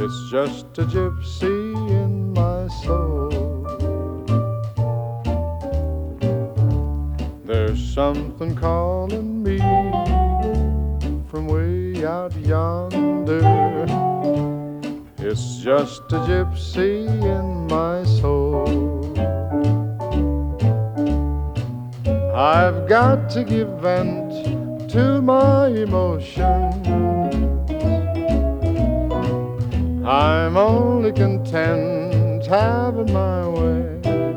It's just a gypsy in my soul. There's something calling me from way out yonder. It's just a gypsy in my soul. I've got to give vent to my emotions. I'm only content having my way.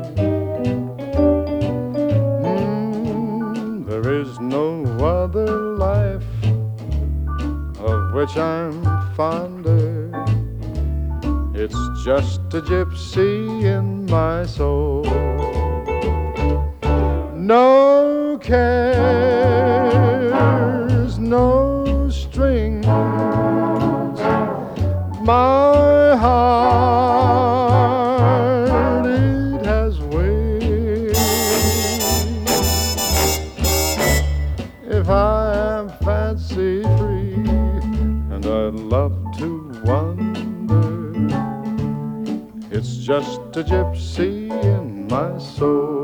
There is no other life of which I'm fonder. It's just a gypsy in my soul. No cares, no strings. My heart, it has wings. If I am fancy free, and I'd love to wander, it's just a gypsy in my soul.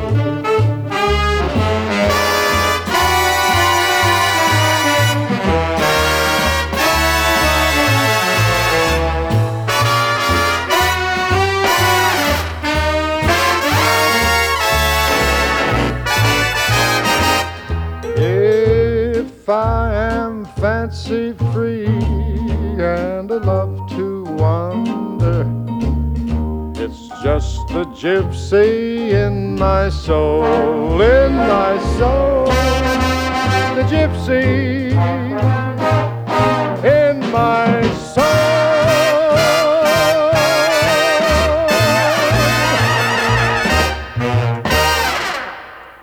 If I am fancy free and I love to wander, it's just the gypsy in my soul, in my soul, the gypsy